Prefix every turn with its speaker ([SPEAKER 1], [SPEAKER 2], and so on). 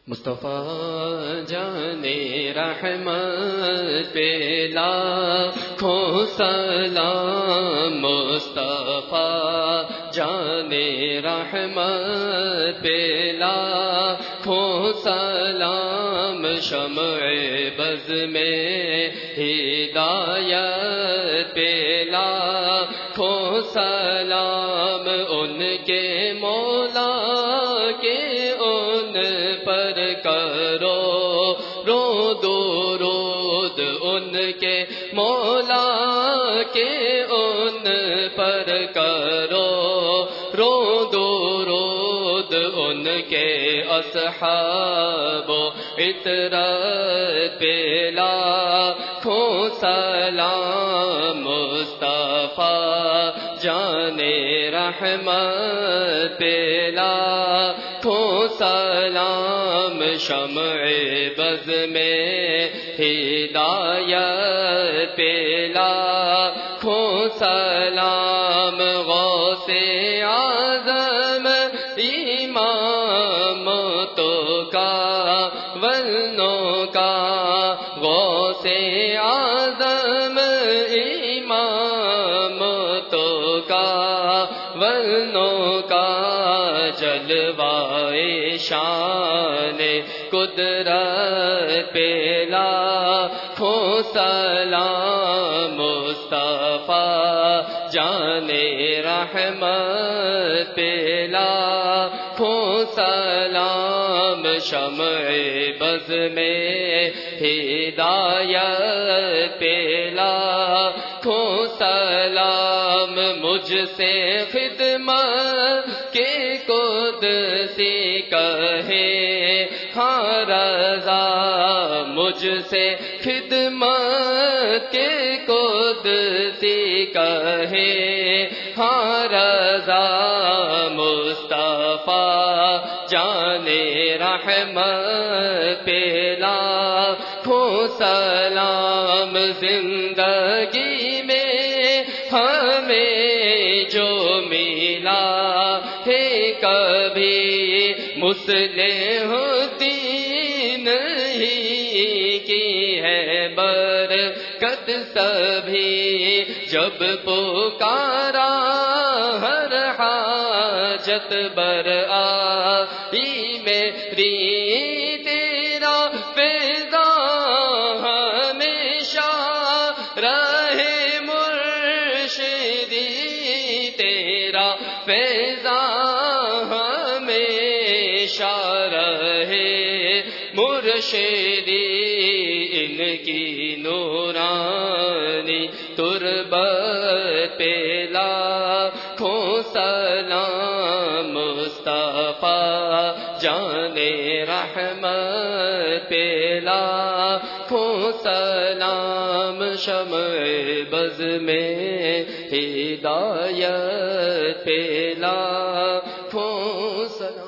[SPEAKER 1] مصطفیٰ جانے رحمت پہ لاکھوں سلام، مصطفیٰ جانے رحمت پہ لاکھوں سلام، شمع بز میں ہدایت پہ لاکھوں سلام، ان کے مولا کے ان پر کرو رو درود، ان کے مولا کے ان پر کرو رو درود، ان کے اصحاب و عطرت پہ لاکھوں سلام، مصطفیٰ جانے رحمت پہ لاکھوں سلام، شمع بز میں ہدایت پہ لاکھوں سلام، غوث اعظم امام تو کا ولنوں کا، غوث اعظم امام تو کا ولنوں کا، جلوائے شان قدرت پہ لاکھوں سلام، مصطفیٰ جانے رحمت پہ لاکھوں سلام، شمع بز میں ہدایت پہ لاکھوں سلام، مجھ سے خدمت کے قدسی کہے ہاں رضا، مجھ سے خدمت کے قدسی کہے ہاں رضا، مصطفیٰ جانے رحمت پہ لاکھوں سلام، زندگی میں ہمیں جو ملا ہے کبھی مصلح الدین ہی کی ہے برکت سبھی، جب پکارا ہر حاجت برآئی میری، تیرا فیضا ہمیشہ رہے مرشدی، تیرا فیضا ہمیشہ رہے مرشدی، ان کی نورانی تربت پہ لاکھوں سلام، مصطفیٰ جانے رحمت پہ لاکھوں سلام، شمع بز میں ہدایت پہ لاکھوں سلام۔